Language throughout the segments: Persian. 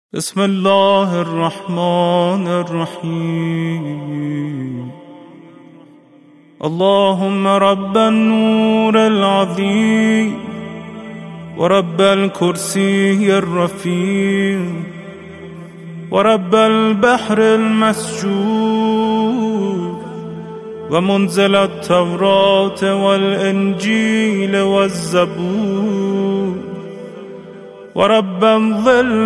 بسم الله الرحمن الرحيم. اللهم رب النور العظيم ورب الكرسي الرفيع ورب البحر المسجور ومنزل التوراة والإنجيل والزبور ورب الظل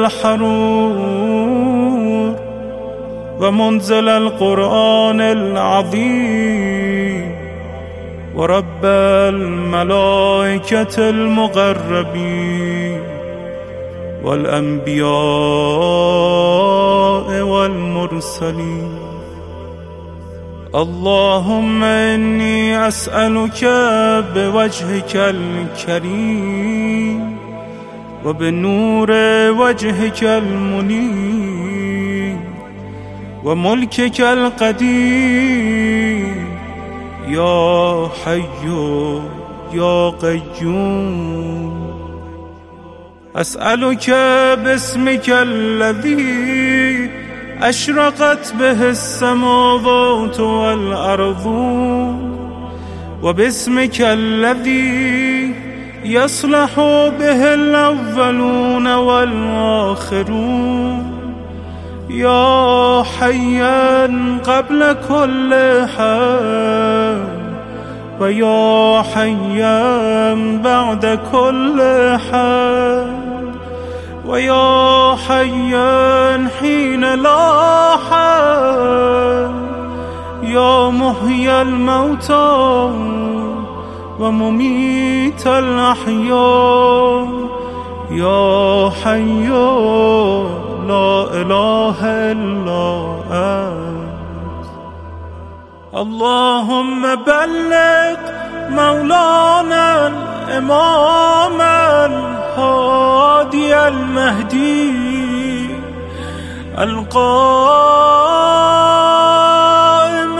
والحرور ومنزل القرآن العظيم ورب الملائكة المقربين والأنبياء والمرسلين. اللهم إني أسألك بوجهك الكريم وبنور وجهك المنير وملكك القدير يا حي يا قيوم. أسألك باسمك الذي أشرقت به السماوات والأرض وباسمك الذي يصلح به الأولون والآخرون يا حيا قبل كل حي ويا حيا بعد كل حي ويا حيا حين لا حي يا محيي الموتى ومميت الأحياء يا حي لا إله إلا أنت. اللهم بلغ مولانا الإمام الهادي المهدي القائم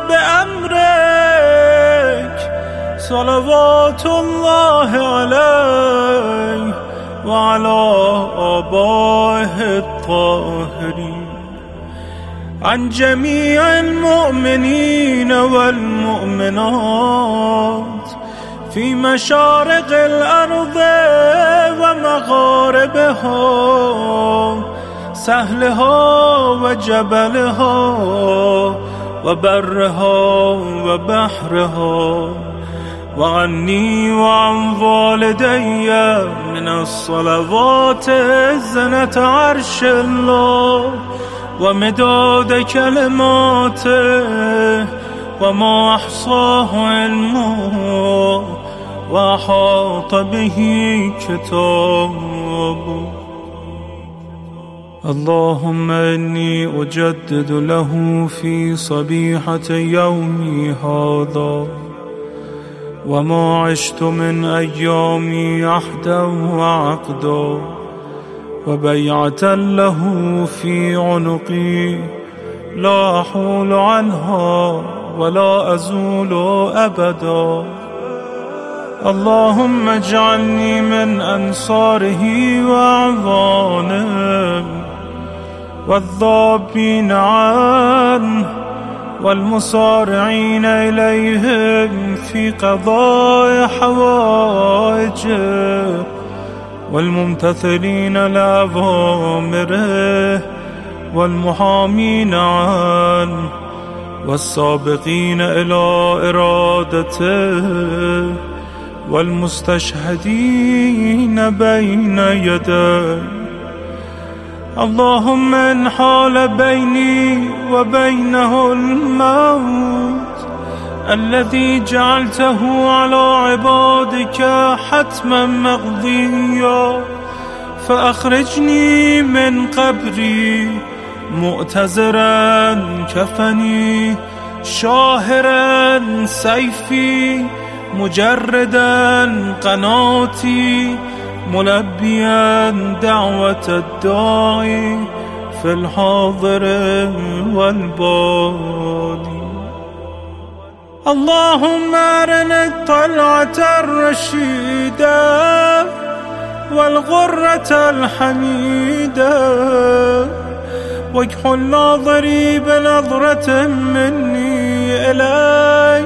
بأمرك صلوات الله عليه وعلى آبائه الطاهرين عن جميع المؤمنين والمؤمنات في مشارق الأرض ومغاربها سهلها وجبلها وبرها وبحرها وعني وعن والدي من الصلوات زنة عرش الله ومداد كلماته وما أحصاه علمه وأحاط به كتابه. اللهم إني أجدد له في صبيحة يومي هذا وما عشت من أيامي عهدا وعقدا وبيعة له في عنقي لا أحول عنها ولا أزول أبدا. اللهم اجعلني من أنصاره وأعوانه والذابين عنه والمصارعين إليهم في قضاء حوائجه والممتثلين لأوامره والمحامين عنه والسابقين إلى إرادته والمستشهدين بين يديه. اللهم إن حال بيني وبينه الموت الذي جعلته على عبادك حتما مقضيا فأخرجني من قبري مؤتزرا كفني شاهرا سيفي مجردا قناتي ملبيا دعوة الداعي في الحاضر والبادي. اللهم أرنا الطلعة الرشيدة والغرة الحميدة واكحل ناظري بنظرة مني إلي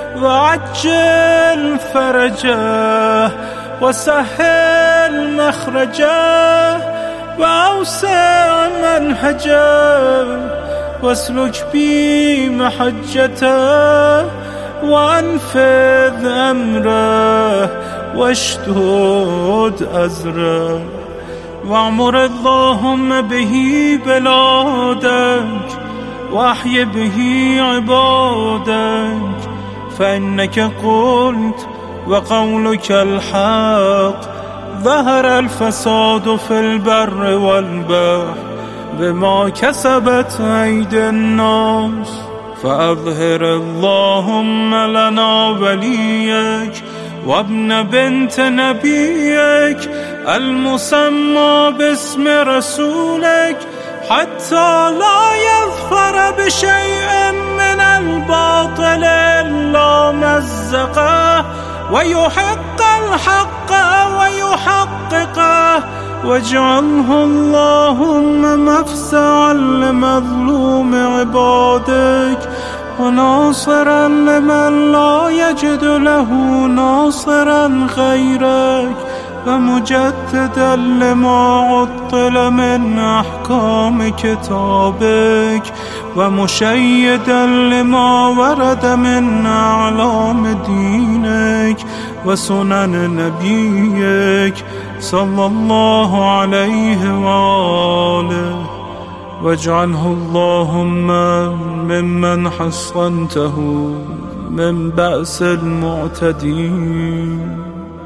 وعجل فرجه وسهل مخرجه وأوسع منهجه واسلك بي محجته وأنفذ أمره واشدد أزره واعمر اللهم به بلادك واحي به عبادك فإنك قلت وقولك الحق ظهر الفساد في البر والبحر بما كسبت أيدي الناس فأظهر اللهم لنا وليك وابن بنت نبيك المسمى باسم رسولك حتى لا يظفر بشيء من الباطل إلا مزقه ويحق الحق ويحققه واجعله اللهم مفزعا لمظلوم عبادك وناصرا لمن لا يجد له ناصرا غيرك ومجددا لما عطل من أحكام كتابك ومشيدا لما ورد من أعلام دينك وسنن نبيك صلى الله عليه وآله واجعله اللهم ممن حصنته من بأس المعتدين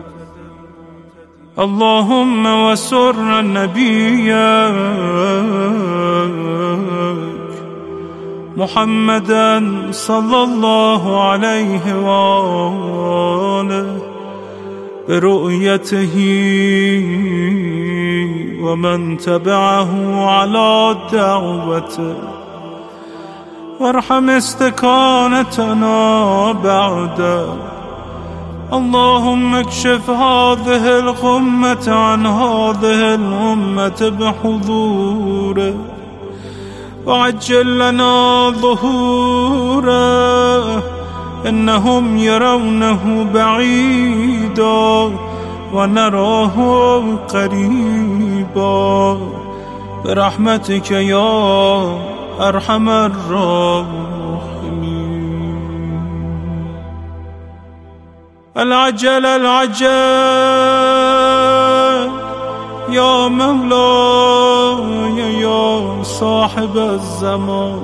اللهم وسر نبيك محمدا صلى الله عليه وآله برؤيته ومن تبعه على دعوته وارحم استكانتنا بعده اللهم اكشف هذه الغمة عن هذه الأمة بحضوره وعجل لنا ظهوره إنهم يرونه بعيدا ونراه قريبا برحمتك يا أرحم الراحمين العجل العجل يا مولاي يا صاحب الزمان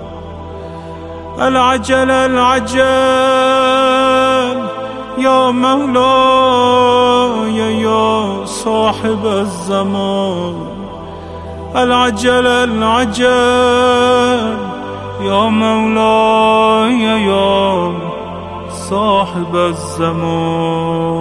العجل العجل يا مولاي يا صاحب الزمان العجل العجل يا مولاي يا صاحب الزمان